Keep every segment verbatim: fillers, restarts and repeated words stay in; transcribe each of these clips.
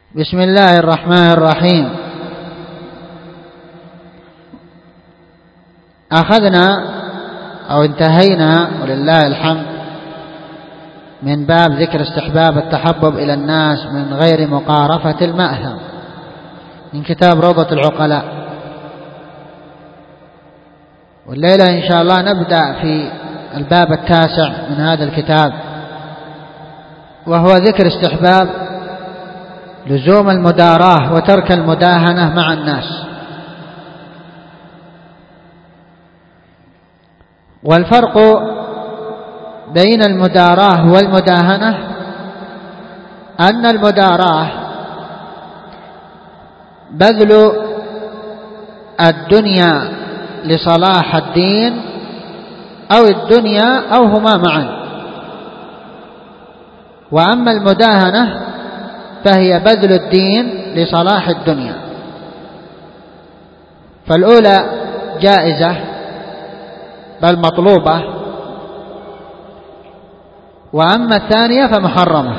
بسم الله الرحمن الرحيم. أخذنا أو انتهينا ولله الحمد من باب ذكر استحباب التحبب إلى الناس من غير مقارفة المأثم من كتاب روضة العقلاء، والليلة إن شاء الله نبدأ في الباب التاسع من هذا الكتاب، وهو ذكر استحباب لزوم المداراة وترك المداهنة مع الناس. والفرق بين المداراة والمداهنة أن المداراة بذل الدنيا لصلاح الدين أو الدنيا أو هما معا، وأما المداهنة فهي بذل الدين لصلاح الدنيا، فالأولى جائزة بل مطلوبة، وأما الثانية فمحرمة.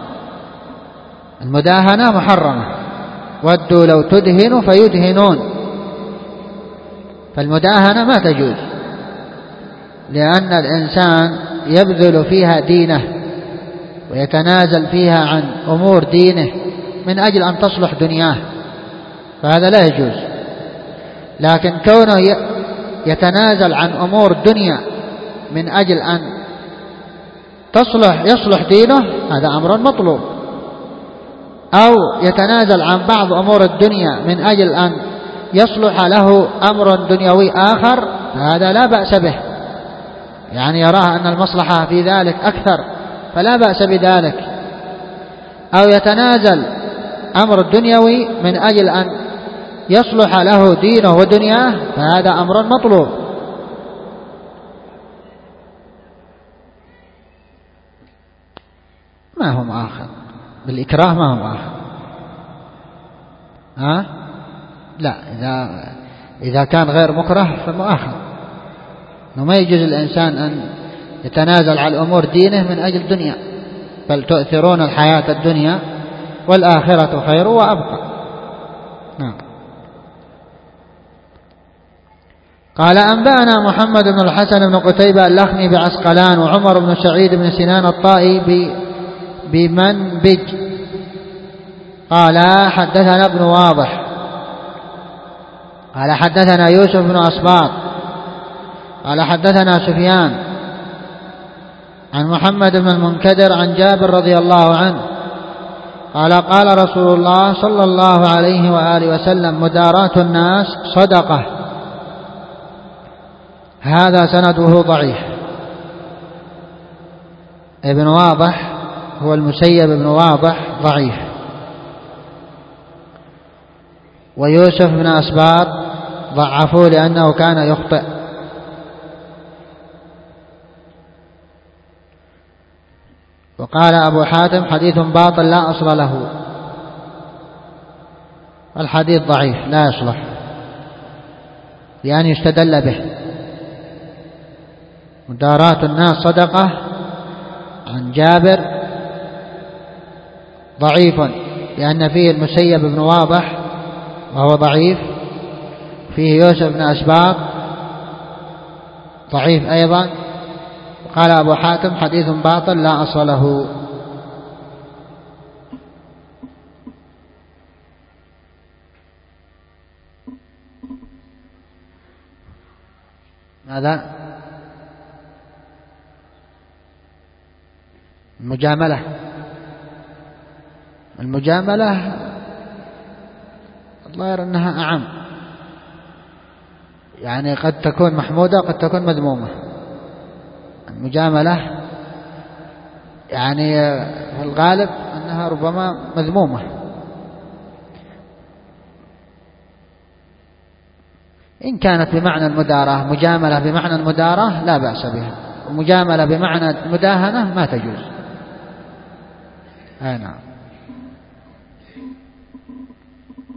المداهنة محرمة، ودوا لو تدهن فيدهنون، فالمداهنة ما تجوز، لأن الإنسان يبذل فيها دينه ويتنازل فيها عن أمور دينه من أجل أن تصلح دنياه، فهذا لا يجوز. لكن كونه يتنازل عن أمور الدنيا من أجل أن تصلح يصلح دينه هذا أمر مطلوب، أو يتنازل عن بعض أمور الدنيا من أجل أن يصلح له أمر دنيوي آخر فهذا لا بأس به، يعني يراه أن المصلحة في ذلك أكثر فلا بأس بذلك، أو يتنازل أمر الدنيوي من أجل أن يصلح له دينه ودنياه فهذا أمر مطلوب. ما هو مؤاخذ بالإكراه، ما هو مؤاخذ ها؟ لا، إذا إذا كان غير مكره فمؤاخذ، إنه ما يجوز الإنسان أن يتنازل عن أمور دينه من أجل دنيا، بل تؤثرون الحياة الدنيا والآخرة خير وأبقى. نعم. قال أنبأنا محمد بن الحسن بن قتيبة اللخمي بعسقلان، وعمر بن سعيد بن سنان الطائي بمنبج قال حدثنا ابن واضح قال حدثنا يوسف بن أسباط قال حدثنا سفيان عن محمد بن المنكدر عن جابر رضي الله عنه قال قال رسول الله صلى الله عليه وآله وسلم مداراة الناس صدقة. هذا سنده ضعيف. ابن واضح هو المسيب بن واضح ضعيف، ويوسف بن أسباط ضعفوه لأنه كان يخطئ. وقال أبو حاتم حديث باطل لا أصل له، الحديث ضعيف لا يصلح لأن يستدل به. مداراة الناس صدقة عن جابر ضعيف لأن فيه المسيب بن واضح وهو ضعيف، فيه يوسف بن أسباط ضعيف أيضا. قال أبو حاتم حديث باطل لا أصل له. ماذا؟ المجاملة المجاملة الظاهر أنها أعم، يعني قد تكون محمودة قد تكون مذمومة. المجاملة يعني في الغالب أنها ربما مذمومة، إن كانت بمعنى المداراة مجاملة بمعنى المداراة لا بأس بها، ومجاملة بمعنى المداهنة ما تجوز. أي نعم.